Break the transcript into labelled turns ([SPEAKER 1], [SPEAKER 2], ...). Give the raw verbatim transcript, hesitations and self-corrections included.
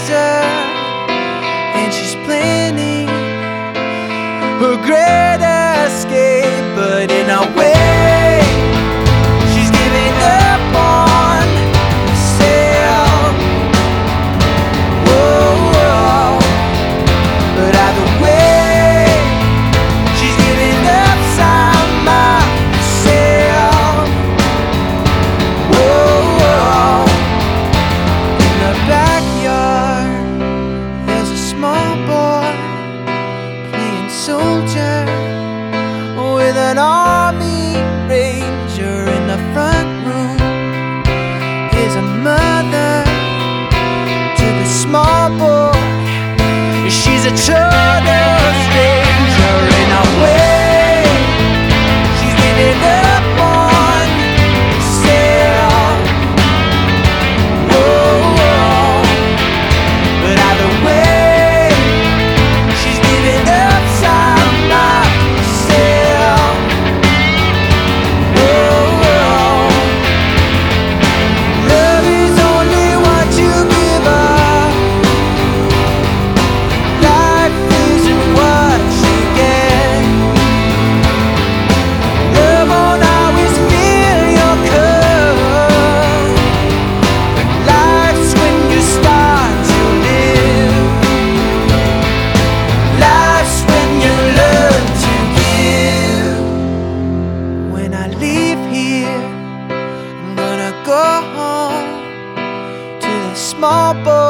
[SPEAKER 1] her, and she's planning her great escape, but in a way she's giving up on herself. Whoa, whoa. But either way, she's giving up some of herself. Whoa, whoa. In the backyard, there's a small boy playing soldier with an army ranger. In the front room is a mother to the small boy. She's a total stranger in a way. She's giving up on herself. Whoa, whoa. But either way, she's giving up some of herself. Whoa, whoa. Love is only what you give up. Life isn't what you get. Love won't always fill your cup. Life's when you start to live. Life's when you learn to give. When I leave here, I'm gonna go home to the small boy